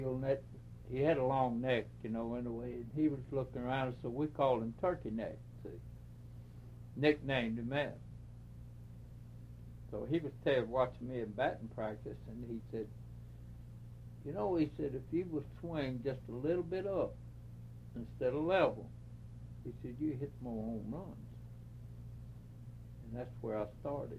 Neck, he had a long neck, in a way, and he was looking around, so we called him Turkey Neck, see. Nicknamed him that. So he was watching me in batting practice, and he said, he said, if you would swing just a little bit up instead of level, he said, you hit more home runs. And that's where I started.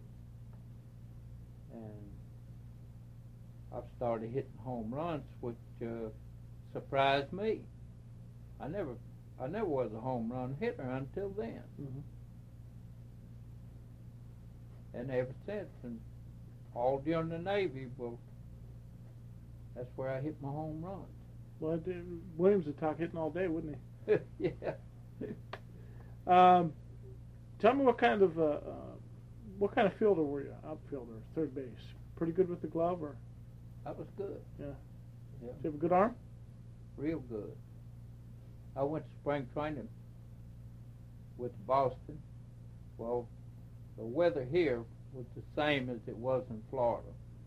And I've started hitting home runs, which surprised me. I never was a home run hitter until then. Mm-hmm. And ever since, and all during the Navy, well, that's where I hit my home runs. Well, Williams would talk hitting all day, wouldn't he? Yeah. Tell me what kind of fielder were you? Outfielder, third base. Pretty good with the glove, or? I was good. Yeah. Yeah. Did you have a good arm? Real good. I went to spring training with Boston. Well, the weather here was the same as it was in Florida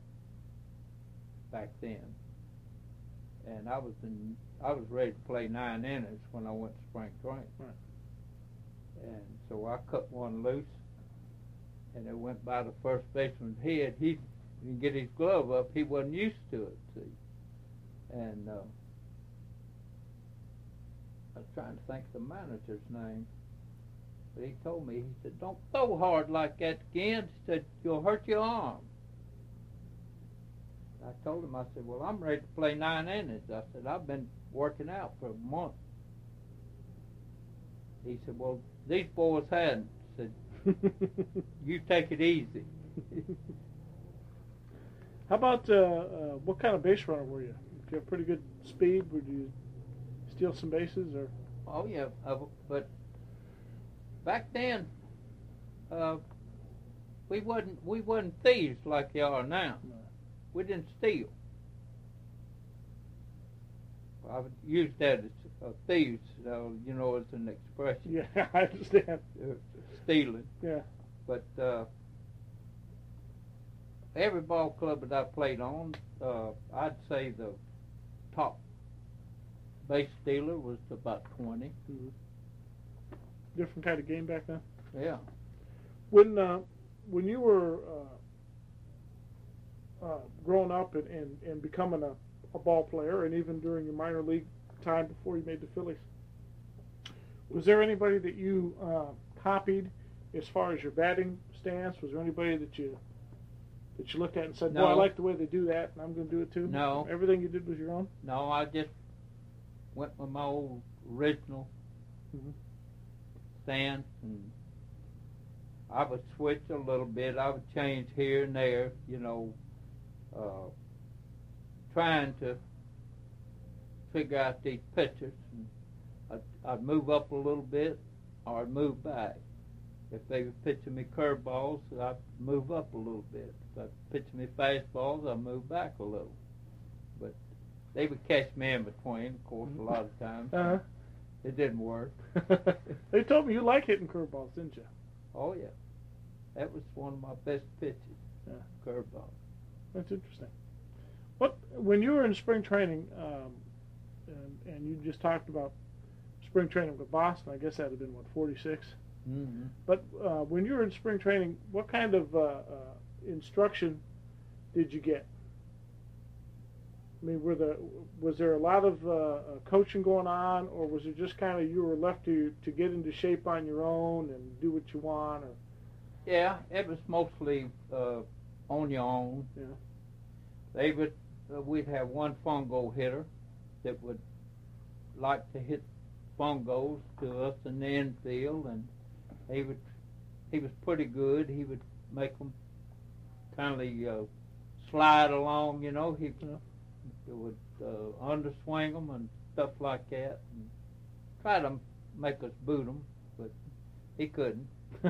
back then, and I was ready to play 9 innings when I went to spring training. Right. And so I cut one loose, and it went by the first baseman's head. He didn't get his glove up. He wasn't used to it, see. And I was trying to think of the manager's name. But he told me, he said, don't throw hard like that again. He said, you'll hurt your arm. I told him, I said, well, I'm ready to play 9 innings. I said, I've been working out for a month. He said, well, these boys hadn't. He said, you take it easy. How about, what kind of base runner were you? Did you have pretty good speed? Would you steal some bases, or? Oh, yeah, but back then, we wasn't thieves like they are now. No. We didn't steal. I would use that as thieves, as an expression. Yeah, I understand. Stealing. Yeah. But every ball club that I played on, I'd say the top base stealer was about 20. Mm-hmm. Different kind of game back then. Yeah. When you were growing up and becoming a ball player, and even during your minor league time before you made the Phillies, was there anybody that you copied as far as your batting stance? Was there anybody that you looked at and said, no. "Boy, I like the way they do that, and I'm going to do it too"? No. Everything you did was your own? No, I just went with my old original stance, and I would switch a little bit. I would change here and there, trying to figure out these pitchers. And I'd move up a little bit, or I'd move back. If they were pitching me curveballs, I'd move up a little bit. If they were pitching me fastballs, I'd move back a little. But they would catch me in between, of course, a lot of times. Uh-huh. It didn't work. They told me you like hitting curveballs, didn't you? Oh, yeah. That was one of my best pitches, curveball. That's interesting. When you were in spring training, and you just talked about spring training with Boston, I guess that had been, 46? Mm-hmm. But when you were in spring training, what kind of instruction did you get? I mean, was there a lot of coaching going on, or was it just kind of you were left to get into shape on your own and do what you want? Or? Yeah, it was mostly on your own. Yeah. We'd have one fungo hitter that would like to hit fungos to us in the infield, and he was pretty good. He would make them kind of slide along, He would underswing them and stuff like that, and try to make us boot them, but he couldn't.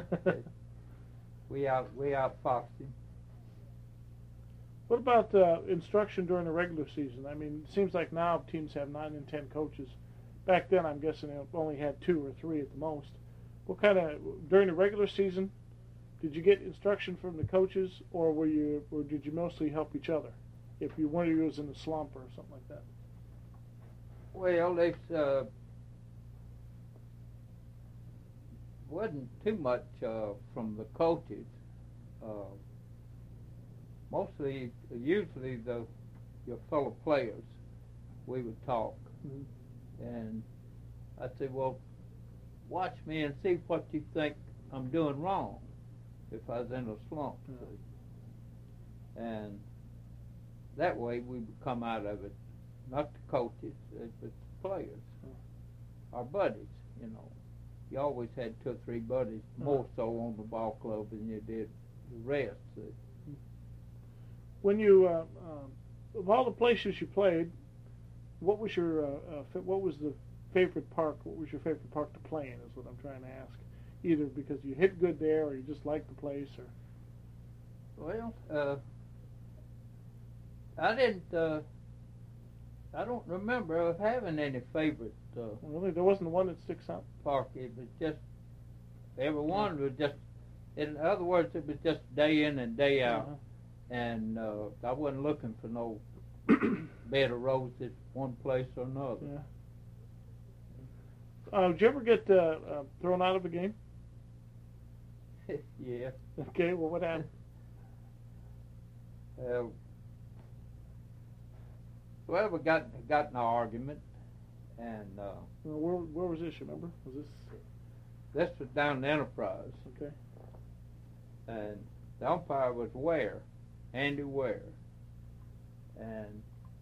We outfoxed him. What about instruction during the regular season? I mean, it seems like now teams have 9 and 10 coaches. Back then, I'm guessing they only had 2 or 3 at the most. What kind of during the regular season, did you get instruction from the coaches, or did you mostly help each other? If one of you was in a slump or something like that. Well, there's wasn't too much from the coaches. Mostly, usually your fellow players, we would talk, and I'd say, well, watch me and see what you think I'm doing wrong if I was in a slump. See? And that way we would come out of it, not the coaches, but the players, our buddies, you know. You always had 2 or 3 buddies, more so on the ball club than you did the rest. When you, of all the places you played, what was the favorite park? What was your favorite park to play in? Is what I'm trying to ask. Either because you hit good there, or you just liked the place, or. Well, I didn't. I don't remember having any favorite. Really, there wasn't one that sticks out. Park. It was just every one was just. In other words, it was just day in and day out, and I wasn't looking for no bed of roses one place or another. Yeah. Did you ever get thrown out of a game? Yeah. Okay. Well, what happened? Well, we got in an argument, and where was this? You remember? Was this? This was down in Enterprise. Okay. And the umpire was Ware, Andy Ware, and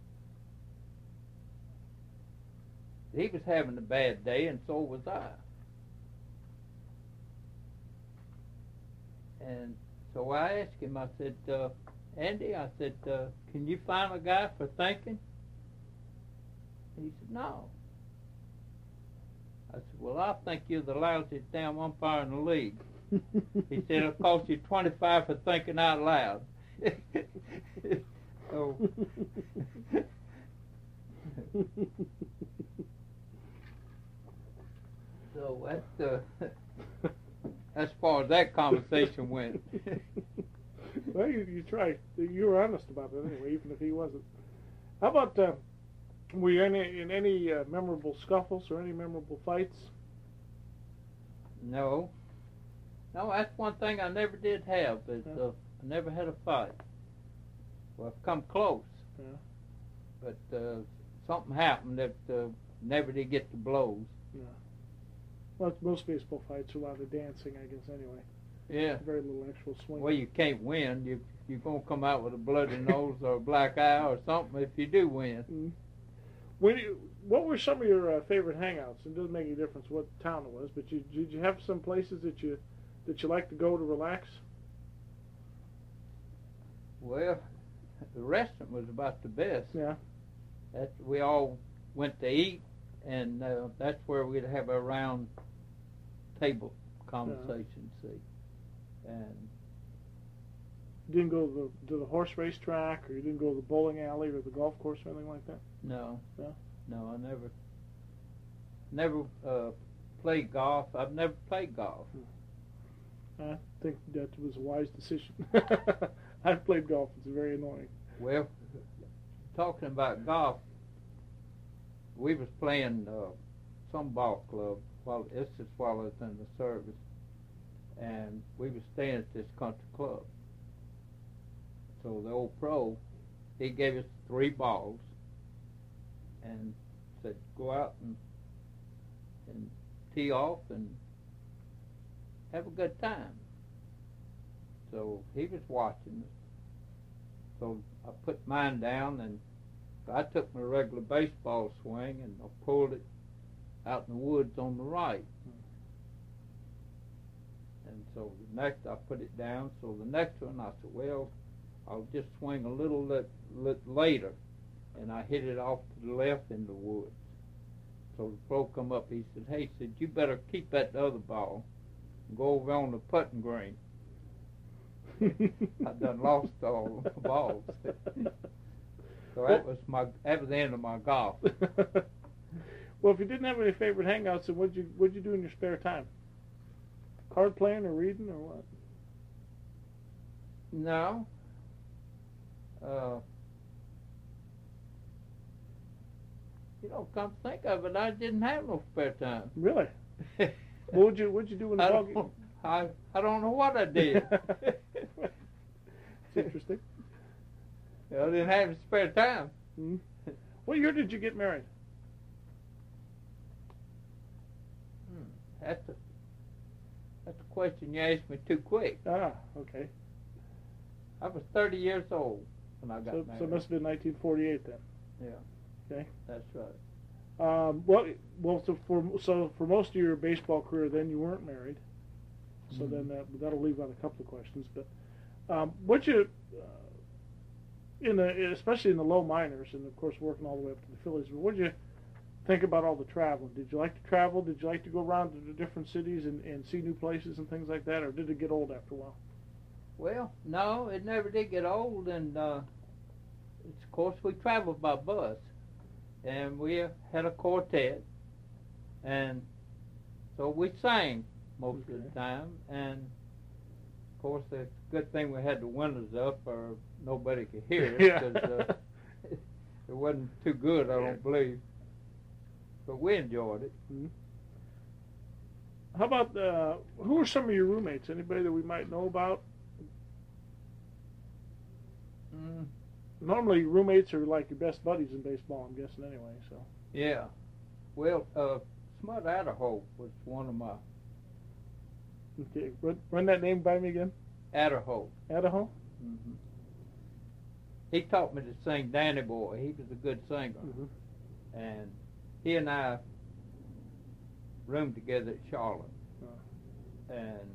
he was having a bad day, and so was I. And so I asked him. I said, Andy, I said, can you find a guy for thinking? He said, no. I said, well, I think you're the lousiest damn umpire in the league. He said, it'll cost you $25 for thinking out loud. So, that's as far as that conversation went. Well, you tried. You were honest about it anyway, even if he wasn't. How about, were you in any memorable scuffles or any memorable fights? No. No, that's one thing I never did have. Is, I never had a fight. Well, I've come close. Yeah. But something happened that never did get to blows. Yeah. Well, most baseball fights are a lot of dancing, I guess, anyway. Yeah. Very little actual swing. Well, you can't win. You're going to come out with a bloody nose or a black eye or something if you do win. Mm-hmm. What were some of your favorite hangouts? It doesn't make any difference what town it was, but did you have some places that you like to go to relax? Well, the restaurant was about the best. Yeah. We all went to eat, and that's where we'd have a round table conversation, see. And you didn't go to the horse race track, or you didn't go to the bowling alley or the golf course or anything like that? No. No? No, I never played golf. I've never played golf. I think that was a wise decision. I've played golf. It's very annoying. Well, talking about golf, we was playing some ball club. Well, this is while I was in the service, and we was staying at this country club. So the old pro, he gave us 3 balls and said, go out and tee off and have a good time. So he was watching us. So I put mine down, and I took my regular baseball swing and I pulled it out in the woods on the right. And so the next I put it down. So the next one I said, well, I'll just swing a little later. And I hit it off to the left in the woods. So the pro come up, he said, hey, you better keep that other ball and go over on the putting green. I done lost all the balls. So that was the end of my golf. Well, if you didn't have any favorite hangouts, then what'd you do in your spare time? Card playing or reading or what? No. You know, come to think of it, I didn't have no spare time. Really? What'd you do in the ball game? I don't know what I did. It's interesting. I didn't have spare time. Mm-hmm. What year did you get married? That's a question you asked me too quick. Ah, okay. I was 30 years old when I got married. So it must have been 1948 then. Yeah. Okay. That's right. So for most of your baseball career, then you weren't married. So Mm-hmm. then that'll leave out a couple of questions. But what you especially in the low minors, and of course working all the way up to the Phillies, what did you think about all the traveling? Did you like to travel? Did you like to go around to the different cities and see new places and things like that, or did it get old after a while? Well, no, it never did get old, and of course we traveled by bus, and we had a quartet, and so we sang most of the time, and of course it's a good thing we had the windows up, or nobody could hear us, Yeah. because it wasn't too good, I don't believe, but we enjoyed it. Mm-hmm. How about who are some of your roommates? Anybody that we might know about? Normally, roommates are like your best buddies in baseball, I'm guessing, anyway. So. Yeah. Well, Smut Adderholt was one of my... Okay, run that name by me again. Adderholt. Idaho? Mm-hmm. He taught me to sing Danny Boy. He was a good singer. Mm-hmm. And he and I roomed together at Charlotte. And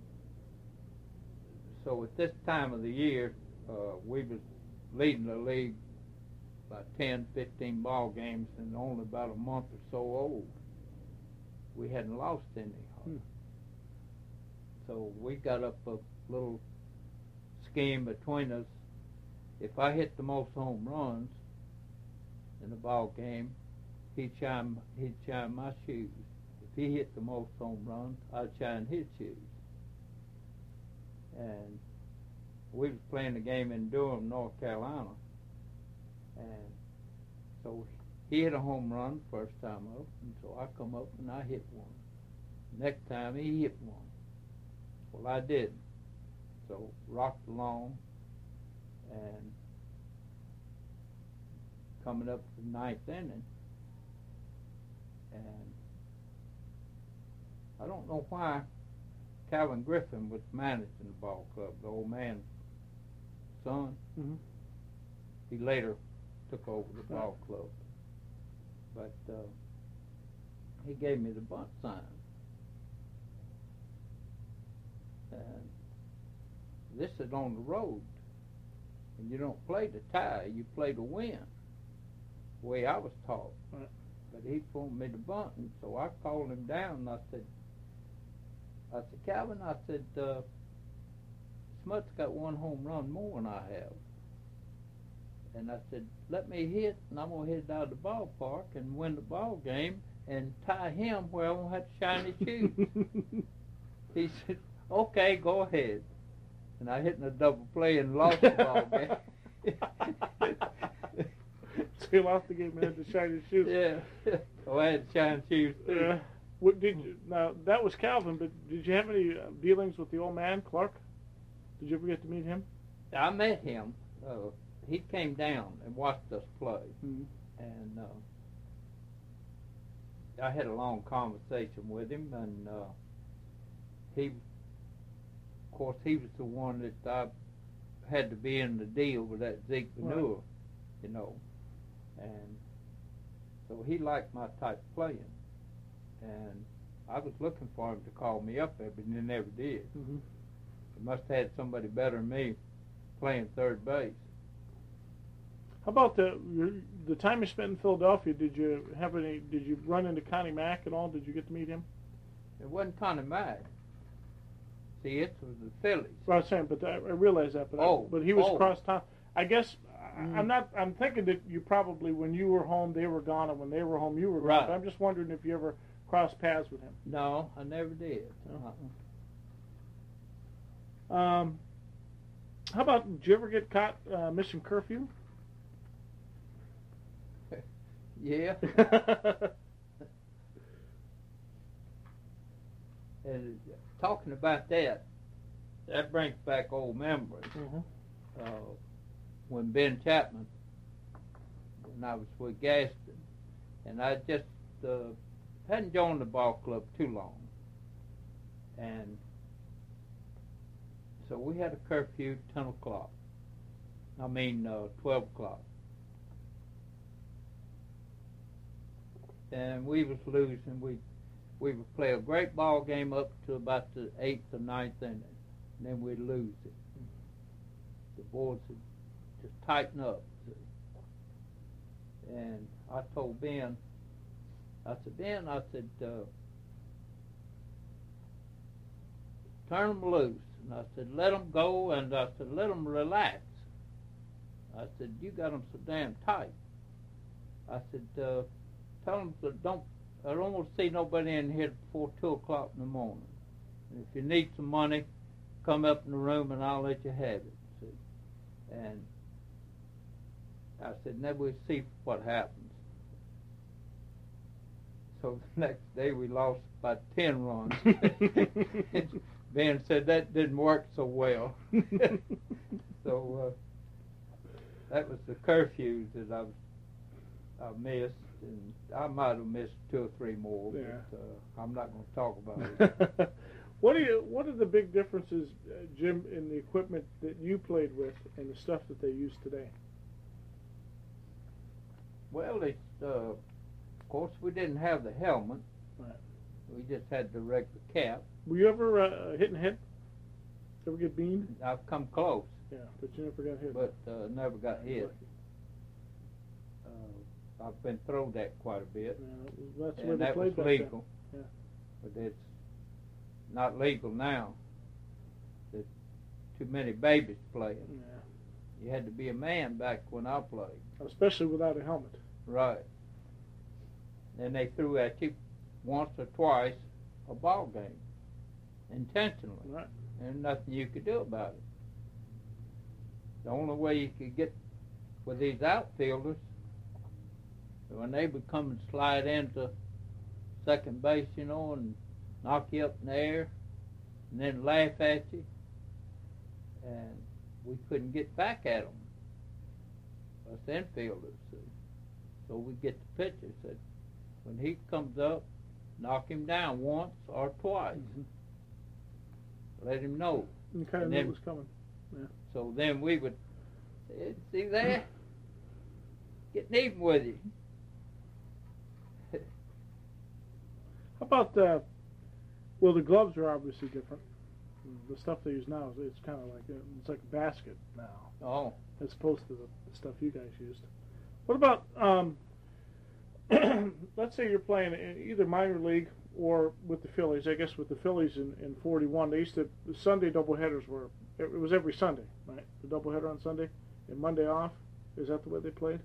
so at this time of the year, we was leading the league by 10, 15 ball games, and only about a month or so old. We hadn't lost any. So we got up a little scheme between us. If I hit the most home runs in the ball game, he'd shine my shoes. If he hit the most home runs, I'd shine his shoes. And we was playing the game in Durham, North Carolina, and so he hit a home run first time up, and so I come up and I hit one. Next time he hit one. Well, I did. So rocked along, and coming up to the ninth inning, and I don't know why Calvin Griffin was managing the ball club, the old man's son. Mm-hmm. He later took over the ball club. But he gave me the bunt sign. And this is on the road. And you don't play to tie, you play to win. The way I was taught. Right. But he phoned me to bunt, and so I called him down and I said, Calvin, I said, Smut's got one home run more than I have. And I said, let me hit, and I'm going to hit it out of the ballpark and win the ball game and tie him where I won't have to shine his shoes. He said, okay, go ahead. And I hit in a double play and lost the ball game. So you lost the game and had to shine his shoes. Yeah. Oh, I had to shine shoes too. Now, that was Calvin, but did you have any dealings with the old man, Clark? Did you ever get to meet him? I met him. He came down and watched us play. Mm-hmm. And I had a long conversation with him, and he was the one that I had to be in the deal with that Zeke Veneur, right. you know. And so he liked my type of playing. And I was looking for him to call me up there, but he never did. Mm-hmm. He must have had somebody better than me playing third base. How about the time you spent in Philadelphia? Did you run into Connie Mack at all? Did you get to meet him? It wasn't Connie Mack. See, it was the Phillies. Well, I was saying, but I realize that. But he was across town. I guess I'm thinking that you probably, when you were home, they were gone, and when they were home, you were gone. Right. But I'm just wondering if you ever crossed paths with him. No, I never did. How about, did you ever get caught missing curfew? Yeah. And talking about that brings back old memories. Mm-hmm. When Ben Chapman, when I was with Gaston, and I just hadn't joined the ball club too long, and so we had a curfew 12 o'clock. And we was losing. We would play a great ball game up to about the 8th or 9th inning, and then we'd lose it. The boys would just tighten up. And I told Ben, Ben, turn them loose. And I said, let them go, and I said, let them relax. I said, you got them so damn tight. I said, tell them I don't want to see nobody in here before 2 o'clock in the morning. And if you need some money, come up in the room and I'll let you have it. See? And I said, now we'll see what happens. So the next day we lost about 10 runs. Ben said that didn't work so well. So that was the curfews that I missed, and I might have missed 2 or 3 more, yeah. But I'm not going to talk about it. What are the big differences, Jim, in the equipment that you played with and the stuff that they use today? Well, of course, we didn't have the helmet. Right. We just had the regular cap. Were you ever hit in the head? Ever get beamed? I've come close. Yeah, but you never got hit. But never got hit. I've been thrown at quite a bit. Yeah, that's where and they that played was back legal. then. Yeah. But it's not legal now. There's too many babies playing. Yeah. You had to be a man back when I played. Especially without a helmet. Right. And they threw at you once or twice a ball game, intentionally. Right. And nothing you could do about it. The only way you could get with these outfielders, when they would come and slide into second base, and knock you up in the air, and then laugh at you, and we couldn't get back at them, us infielders. So we get the pitcher, said, when he comes up, knock him down once or twice. Mm-hmm. Let him know. You kind of knew it was coming. Yeah. So then we would say, see there? Getting even with you. How about, well, the gloves are obviously different. The stuff they use now, it's kind of like, it's like a basket now. Oh. As opposed to the stuff you guys used. What about, let's say you're playing in either minor league or with the Phillies. I guess with the Phillies in 41, they used to, the Sunday doubleheaders were, it was every Sunday, right? The doubleheader on Sunday and Monday off. Is that the way they played?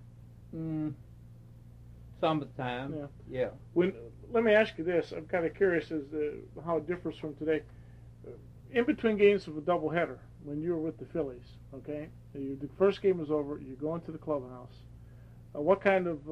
Some of the time. Yeah. Let me ask you this. I'm kind of curious as to how it differs from today. In between games of a doubleheader, when you were with the Phillies, okay, the first game is over, you go into the clubhouse. What kind of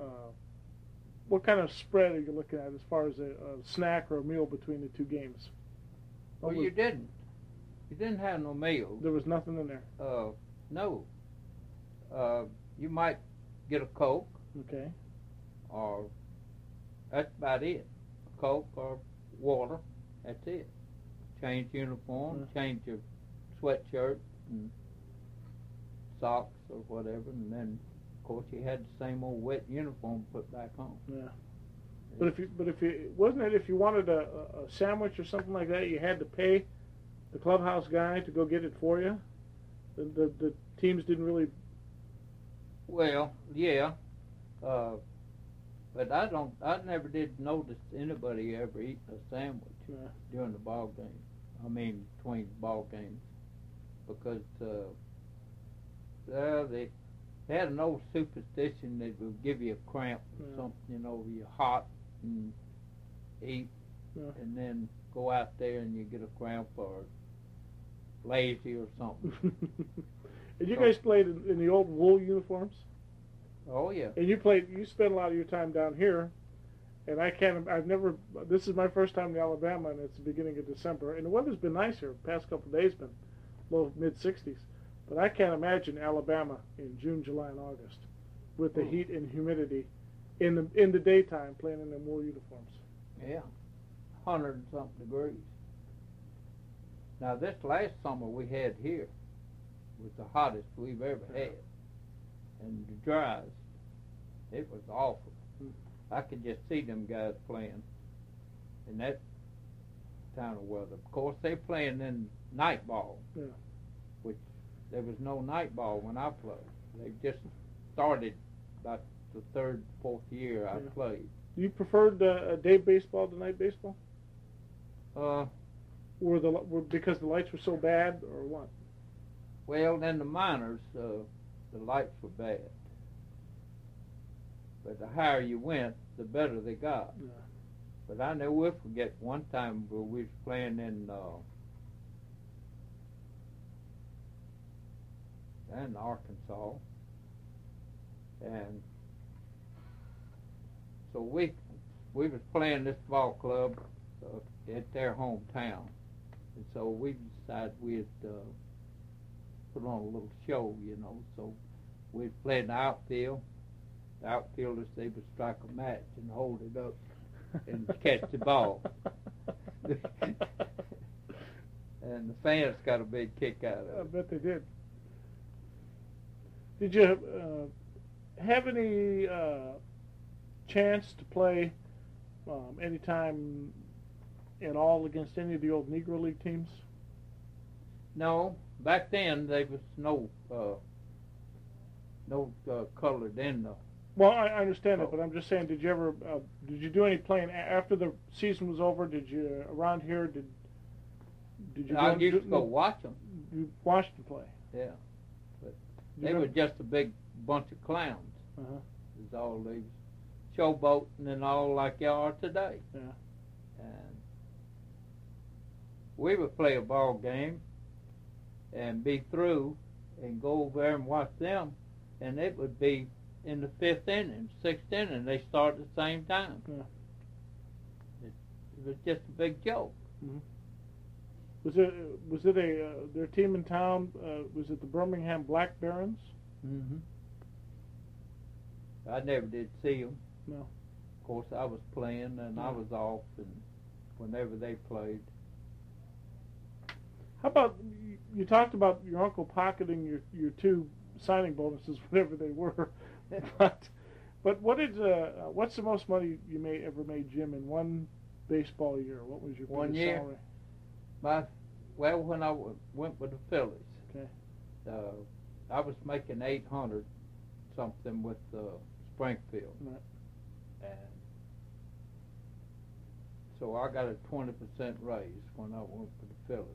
spread are you looking at as far as a snack or a meal between the two games? Well, you didn't. You didn't have no meals. There was nothing in there. No. You might get a Coke. Okay. Or that's about it. Coke or water. That's it. Change uniform, change your sweatshirt and socks or whatever, and then of course you had the same old wet uniform put back on. Yeah. But if you wasn't it if you wanted a sandwich or something like that, you had to pay the clubhouse guy to go get it for you? The teams didn't really. Well, yeah. But I never did notice anybody ever eating a sandwich during the ball game. I mean, between ball games, because they had an old superstition that would give you a cramp or something. You're hot and eat, and then go out there and you get a cramp or lazy or something. And you guys played in the old wool uniforms? Oh yeah. And you spent a lot of your time down here, and this is my first time in Alabama, and it's the beginning of December, and the weather's been nice here. The past couple of days been low mid-60s, but I can't imagine Alabama in June, July, and August with the heat and humidity in the daytime playing in them wool uniforms. Yeah, 100 and something degrees. Now this last summer we had here was the hottest we've ever had, and the driest. It was awful. I could just see them guys playing in that kind of weather. Of course, they playing in night ball, which there was no night ball when I played. They just started about the third, fourth year I played. You preferred day baseball to night baseball? Because the lights were so bad, or what? Well, in the minors, the lights were bad. But the higher you went, the better they got. Yeah. But I never forget one time where we was playing in Arkansas, and so we was playing this ball club at their hometown, and so we decided we'd put on a little show, So we played in the outfield. The outfielders, they would strike a match and hold it up and catch the ball. And the fans got a big kick out of it. I bet they did. Did you have any chance to play any time at all against any of the old Negro League teams? No. Back then, there was no colored in the... Well, I understand it, but I'm just saying, did you do any playing after the season was over? Did you, around here, did you... I used to go watch them. You watched them play? Yeah. But they were just a big bunch of clowns. Uh-huh. It was all these showboating and all like you are today. Yeah. And we would play a ball game and be through and go over there and watch them, and it would be in the fifth inning, sixth inning, they start at the same time. Yeah. It was just a big joke. Mm-hmm. Was it their team in town? Was it the Birmingham Black Barons? Mm-hmm. I never did see them. No. Of course, I was playing and I was off, and whenever they played. How about you talked about your uncle pocketing your two signing bonuses, whatever they were, but what's the most money you ever made, Jim, in one baseball year? What was your one biggest year? Salary? When I went with the Phillies, okay, I was making $800 something with Springfield, right. and so I got a 20% raise when I went for the Phillies.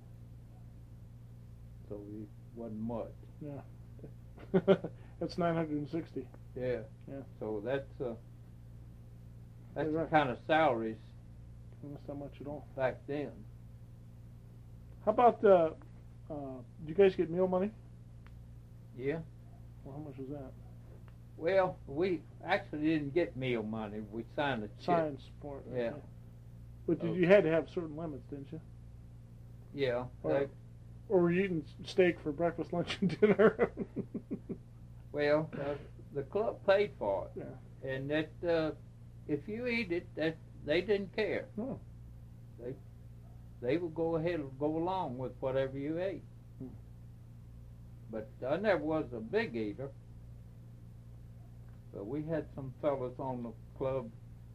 So it wasn't much. Yeah. That's 960. Yeah. Yeah. So that's Right. the kind of salaries That's not much at all. back then. How about do you guys get meal money? Yeah. Well, how much was that? Well, we actually didn't get meal money. We signed a check. Sign support. Yeah. Okay. But you had to have certain limits, didn't you? Yeah. Or were you eating steak for breakfast, lunch, and dinner? Well, the club paid for it. Yeah. And that if you eat it, that they didn't care. Oh. They would go ahead and go along with whatever you ate. But I never was a big eater. But we had some fellas on the club.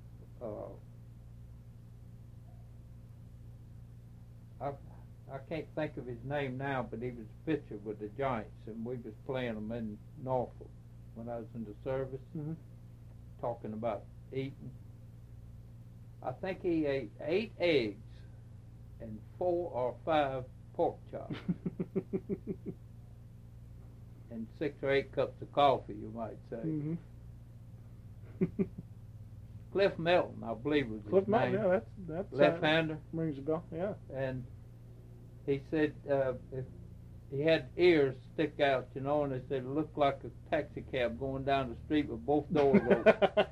I can't think of his name now, but he was a pitcher with the Giants, and we was playing them in Norfolk when I was in the service, talking about eating. I think he ate 8 eggs and 4 or 5 pork chops and 6 or 8 cups of coffee, you might say. Mm-hmm. Cliff Melton, I believe, was Cliff his Melton, name. yeah, that's left-hander. rings a bell, yeah. And he said he had ears stick out, you know, and they said it looked like a taxi cab going down the street with both doors open.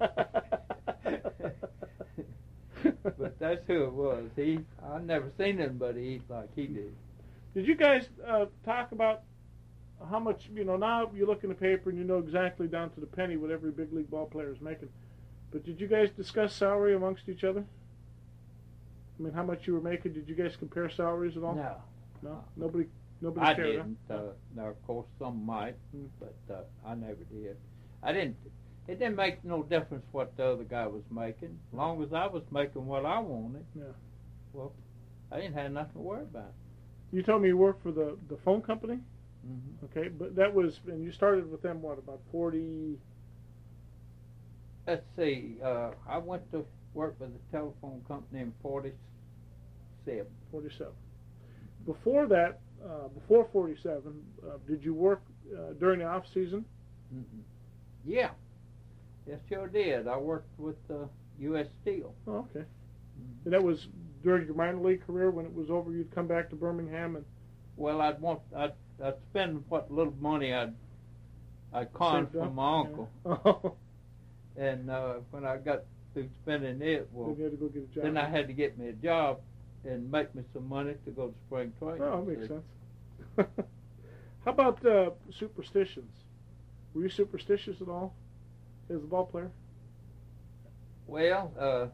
But that's who it was. I never seen anybody eat like he did. Did you guys talk about how much, now you look in the paper and you know exactly down to the penny what every big league ball player is making. But did you guys discuss salary amongst each other? I mean, how much you were making? Did you guys compare salaries at all? No. No? Nobody I cared, didn't. Huh? Now, of course, some might, but I never did. I didn't. It didn't make no difference what the other guy was making. As long as I was making what I wanted, well, I didn't have nothing to worry about. You told me you worked for the phone company? Mm-hmm. Okay, but that was, and you started with them, what, about 40? Let's see, I went to work with a telephone company in 47. 47. Before that, before 47, did you work during the off season? Mm-hmm. Yeah. Yes, sure did. I worked with U.S. Steel. Oh, okay. Mm-hmm. And that was during your minor league career. When it was over, you'd come back to Birmingham and. Well, I'd spend what little money I'd conned from my uncle. Yeah. Oh. And when I got through spending it, well, then you had to go get a job. then I had to get me a job and make me some money to go to spring training. Oh, that makes sense. How about superstitions? Were you superstitious at all as a ball player? Well,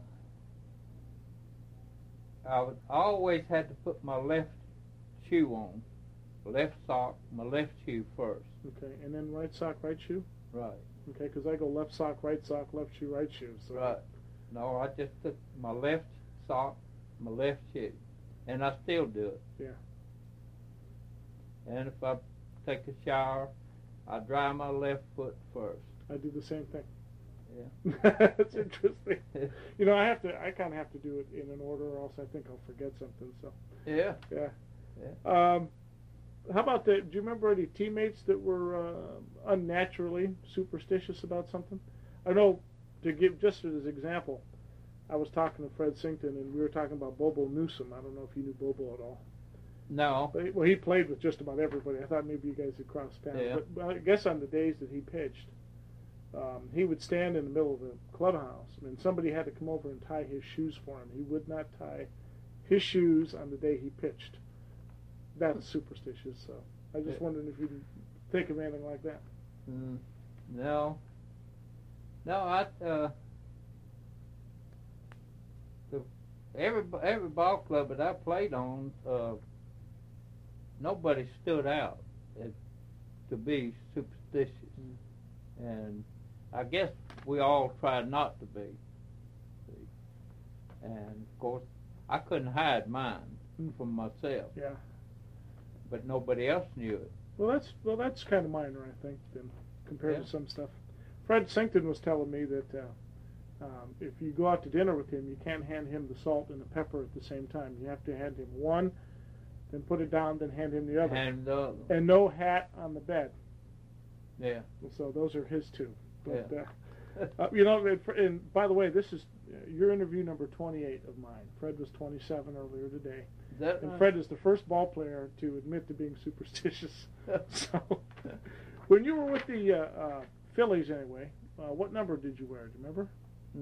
I always had to put my left shoe on, left sock, my left shoe first. Okay, and then right sock, right shoe? Right. Okay, because I go left sock, left shoe, right shoe. So. Right. No, I just took my left sock, my left shoe, and I still do it. Yeah. And if I take a shower, I dry my left foot first. I do the same thing. Yeah. That's interesting. I kind of have to do it in an order, or else I think I'll forget something. So. Yeah. Yeah. Yeah. How about that? Do you remember any teammates that were unnaturally superstitious about something? I know, to give just as an example, I was talking to Fred Sington, and we were talking about Bobo Newsom. I don't know if you knew Bobo at all. No. But, well, he played with just about everybody. I thought maybe you guys had crossed paths. Yeah. But I guess on the days that he pitched, he would stand in the middle of the clubhouse, and somebody had to come over and tie his shoes for him. He would not tie his shoes on the day he pitched. That's superstitious. So I just wondered if you didn't think of anything like that. No. Every ball club that I played on, nobody stood out to be superstitious, and I guess we all tried not to be. And of course, I couldn't hide mine from myself. Yeah. But nobody else knew it. Well, that's kind of minor, I think, then, compared to some stuff. Fred Sington was telling me that if you go out to dinner with him, you can't hand him the salt and the pepper at the same time. You have to hand him one, then put it down, then hand him the other. And no hat on the bed. Yeah. So those are his two. But, yeah. And by the way, this is your interview number 28 of mine. Fred was 27 earlier today. And Fred is the first ball player to admit to being superstitious. So, when you were with the Phillies, anyway, what number did you wear? Do you remember?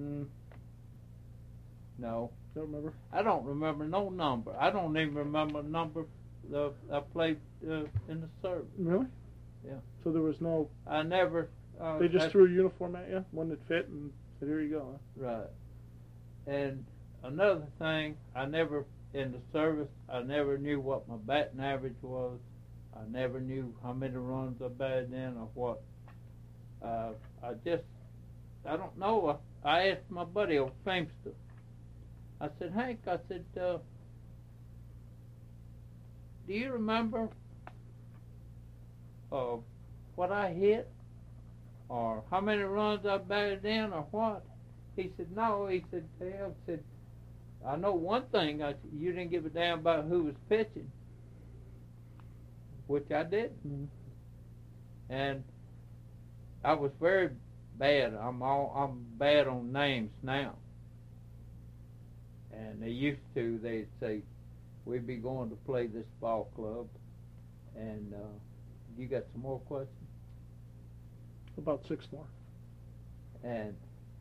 No. Don't remember? I don't remember no number. I don't even remember the number I played in the service. Really? Yeah. So there was no... I never... they just threw a uniform at you, one that fit, and said, here you go. Huh? Right. And another thing, in the service, I never knew what my batting average was. I never knew how many runs I batted in or what. I don't know. I asked my buddy, old Famester. I said, Hank, do you remember what I hit? Or how many runs I batted in or what? He said, no. He said, I know one thing. You didn't give a damn about who was pitching, which I did. Mm-hmm. And I was very bad. I'm bad on names now. And they'd say, we'd be going to play this ball club. And you got some more questions? About 6 more. And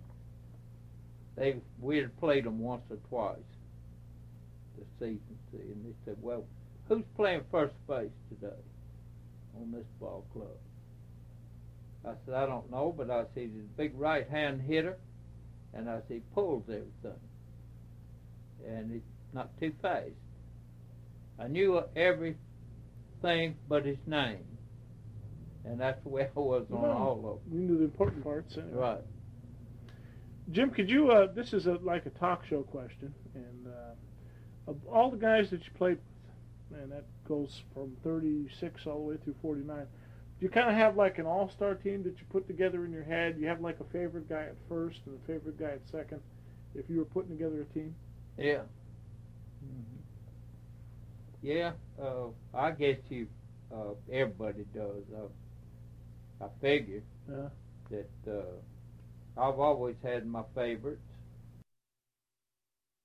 we had played them once or twice this season, see, and they said, well, who's playing first base today on this ball club? I said, I don't know, but I said, he's a big right-hand hitter, and I said, he pulls everything, and he's not too fast. I knew everything but his name, and that's the way I was on all of them. You knew the important parts. Anyway. Right. Jim, could you, this is like a talk show question, and of all the guys that you played with, and that goes from 36 all the way through 49, do you kind of have like an all-star team that you put together in your head? You have like a favorite guy at first and a favorite guy at second, if you were putting together a team? Yeah. Mm-hmm. Yeah, I guess everybody does. I figure that I've always had my favorites,